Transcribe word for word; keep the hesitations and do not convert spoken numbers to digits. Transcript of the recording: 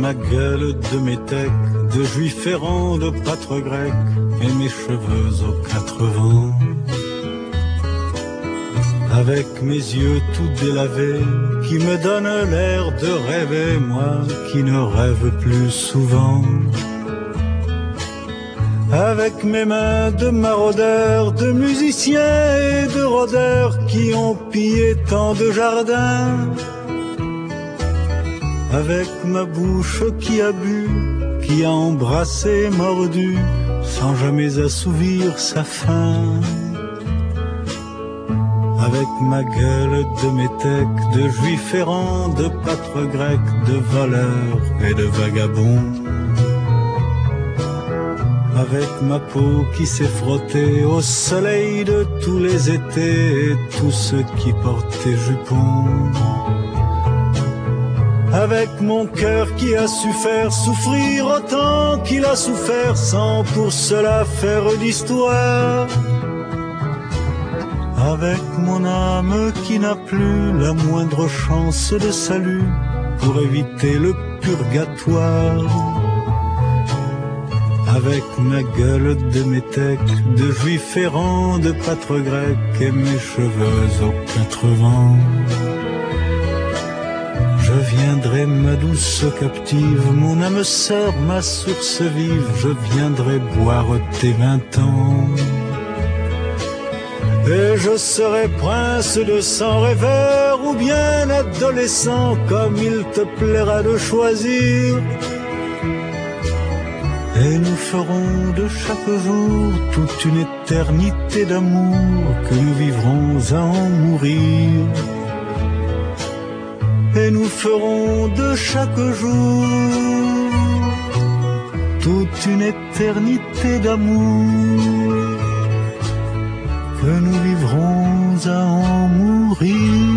ma gueule de métèque, de juif errant, de pâtre grec, et mes cheveux aux quatre vents. Avec mes yeux tout délavés, qui me donnent l'air de rêver, moi qui ne rêve plus souvent. Avec mes mains de maraudeurs, de musiciens et de rôdeurs qui ont pillé tant de jardins. Avec ma bouche qui a bu, qui a embrassé, mordu, sans jamais assouvir sa faim. Avec ma gueule de métèque, de juif errant, de pâtre grec, de voleur et de vagabond. Avec ma peau qui s'est frottée au soleil de tous les étés et tous ceux qui portaient jupons. Avec mon cœur qui a su faire souffrir autant qu'il a souffert sans pour cela faire d'histoire. Avec mon âme qui n'a plus la moindre chance de salut pour éviter le purgatoire. Avec ma gueule de métèque, de juif errant, de pâtre grec et mes cheveux aux quatre vents. Je viendrai ma douce captive, mon âme sœur, ma source vive, je viendrai boire tes vingt ans. Et je serai prince de sang rêveur ou bien adolescent, comme il te plaira de choisir. Et nous ferons de chaque jour toute une éternité d'amour que nous vivrons à en mourir. Et nous ferons de chaque jour toute une éternité d'amour que nous vivrons à en mourir.